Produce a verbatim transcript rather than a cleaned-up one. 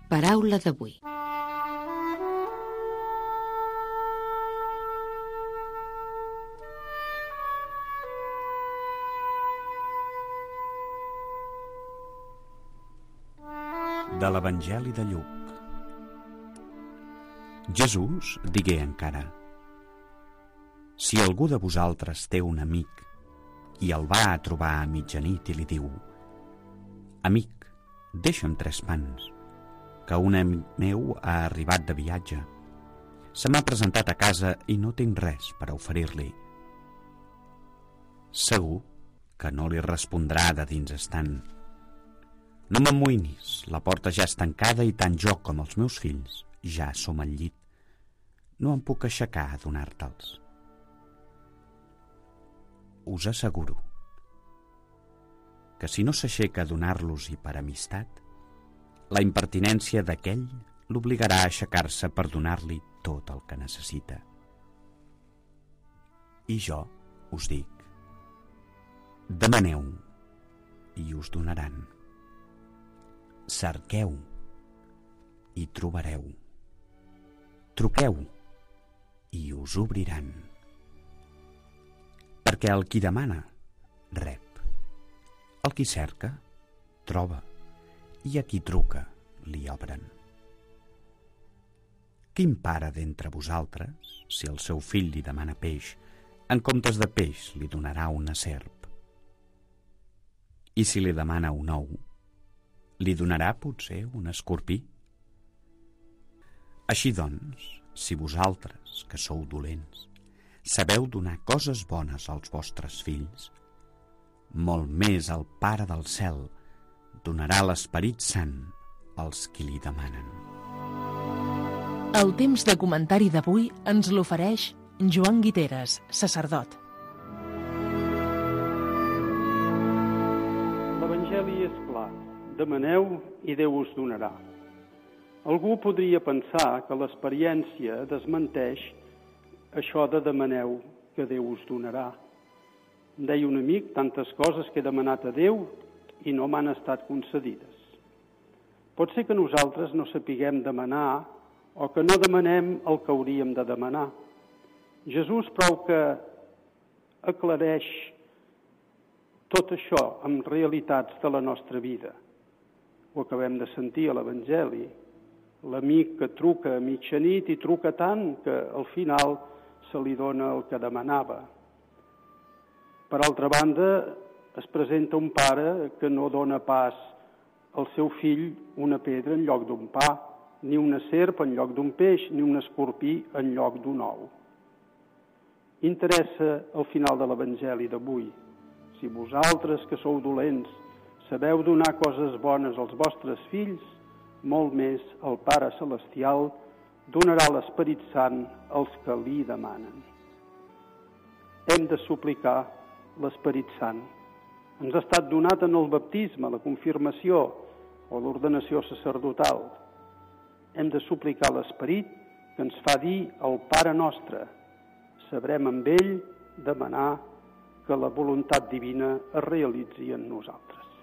Paraula d'avui. De l'Evangeli de Lluc. Jesús digué encara: si algú de vosaltres té un amic i el va a trobar a mitjanit i li diu: amic, deixa'm tres pans, que un amic meu ha arribat de viatge, se m'ha presentat a casa i no tinc res per a oferir-li. Segur que no li respondrà de dins estant: no m'amoïnis, la porta ja és tancada i tant jo com els meus fills ja som al llit. No em puc aixecar a donar-te'ls. Us asseguro que si no s'aixeca a donar-los-hi per amistat, la impertinència d'aquell l'obligarà a aixecar-se per donar-li tot el que necessita. I jo us dic: demaneu i us donaran. Cerqueu i trobareu. Truqueu i us obriran. Perquè el qui demana, rep. El qui cerca, troba. I a qui truca, li obren. Quin pare d'entre vosaltres, si el seu fill li demana peix, en comptes de peix li donarà una serp? I si li demana un ou, li donarà potser un escorpí? Així doncs, si vosaltres, que sou dolents, sabeu donar coses bones als vostres fills, molt més el Pare del cel donarà l'Esperit Sant als qui li demanen. El temps de comentari d'avui ens l'ofereix Joan Guiteres, sacerdot. L'Evangeli és clar: demaneu i Déu us donarà. Algú podria pensar que l'experiència desmenteix això de demaneu que Déu us donarà. Em deia un amic: tantes coses que he demanat a Déu i no m'han estat concedides. Pot ser que nosaltres no sapiguem demanar o que no demanem el que hauríem de demanar. Jesús prou que aclareix tot això amb realitats de la nostra vida. Ho acabem de sentir a l'Evangeli. L'amic que truca a mitjanit i truca tant que al final se li dona el que demanava. Per altra banda, es presenta un pare que no dona pas al seu fill una pedra en lloc d'un pa, ni una serp en lloc d'un peix, ni un escorpí en lloc d'un ou. Interessa al final de l'Evangeli d'avui: si vosaltres, que sou dolents, sabeu donar coses bones als vostres fills, molt més el Pare Celestial donarà l'Esperit Sant als que li demanen. Hem de suplicar l'Esperit Sant. Ens ha estat donat en el baptisme, la confirmació o l'ordenació sacerdotal. Hem de suplicar l'Esperit que ens fa dir el Pare Nostre. Sabrem amb ell demanar que la voluntat divina es realitzi en nosaltres.